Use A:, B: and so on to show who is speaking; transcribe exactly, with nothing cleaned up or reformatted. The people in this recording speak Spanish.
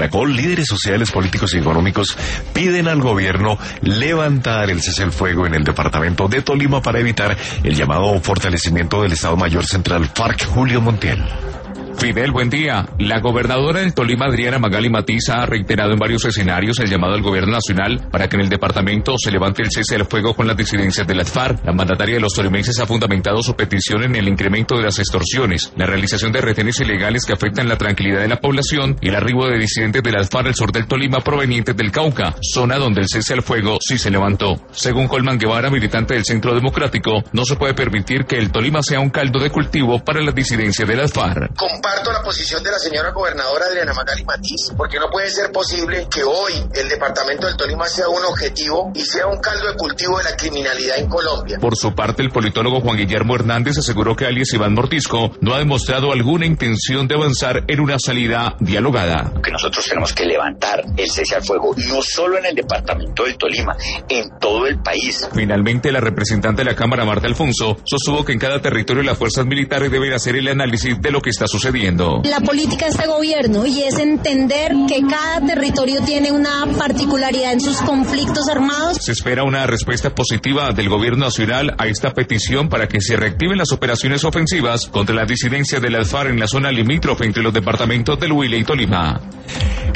A: Caracol, líderes sociales, políticos y económicos piden al gobierno levantar el cese al fuego en el departamento de Tolima para evitar el llamado fortalecimiento del Estado Mayor Central FARC. Julio Montiel.
B: Fidel, buen día. La gobernadora del Tolima, Adriana Magali Matiz, ha reiterado en varios escenarios el llamado al gobierno nacional para que en el departamento se levante el cese al fuego con las disidencias de las FARC. La mandataria de los tolimenses ha fundamentado su petición en el incremento de las extorsiones, la realización de retenes ilegales que afectan la tranquilidad de la población y el arribo de disidentes de las FARC al sur del Tolima provenientes del Cauca, zona donde el cese al fuego sí se levantó. Según Colman Guevara, militante del Centro Democrático, no se puede permitir que el Tolima sea un caldo de cultivo para las disidencias de las FARC.
C: Comparto la posición de la señora gobernadora Adriana Magali Matiz, porque no puede ser posible que hoy el departamento del Tolima sea un objetivo y sea un caldo de cultivo de la criminalidad en Colombia.
B: Por su parte, el politólogo Juan Guillermo Hernández aseguró que alias Iván Mordisco no ha demostrado alguna intención de avanzar en una salida dialogada.
D: Que nosotros tenemos que levantar el cese al fuego, no solo en el departamento del Tolima, en todo el país.
B: Finalmente, la representante de la Cámara, Marta Alfonso, sostuvo que en cada territorio las fuerzas militares deben hacer el análisis de lo que está sucediendo.
E: La política de este gobierno y es entender que cada territorio tiene una particularidad en sus conflictos armados.
B: Se espera una respuesta positiva del gobierno nacional a esta petición para que se reactiven las operaciones ofensivas contra la disidencia de las FARC en la zona limítrofe entre los departamentos del Huila y Tolima.